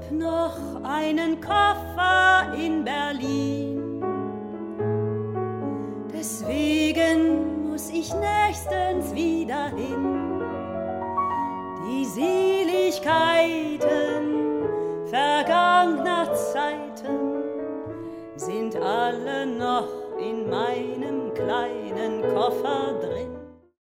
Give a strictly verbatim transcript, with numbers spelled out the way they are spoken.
noch einen Koffer in Berlin. Deswegen muss ich nächstens wieder hin. Die Seligkeiten vergangener Zeiten sind alle noch in meinem kleinen Koffer drin.